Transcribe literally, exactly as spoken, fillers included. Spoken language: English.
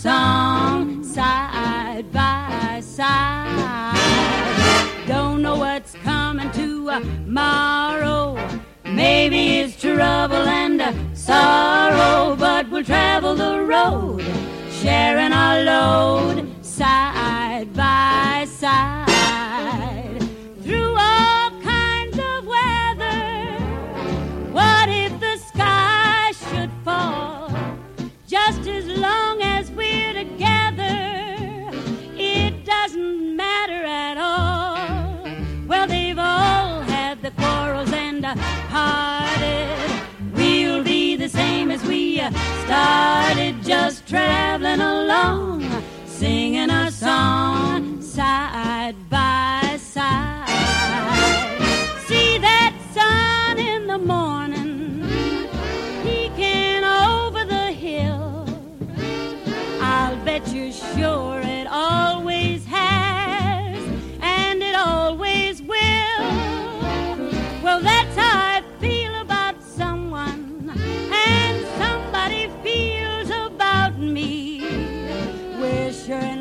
song side by side. Don't know what's coming tomorrow. Maybe it's trouble and uh, sorrow, but we'll travel the road, sharing our load side by side. Through all kinds of weather, what if the sky should fall? Just as long as we're together, it doesn't matter at all. Well, they've all had the quarrels and uh, parted. We'll be the same as we uh, started, just traveling along, singing our song side by side. See that sun in the morning peeking over the hill. I'll bet you're sure it always has, and it always will. Well, that's how I feel about someone, and somebody feels about me. We're sure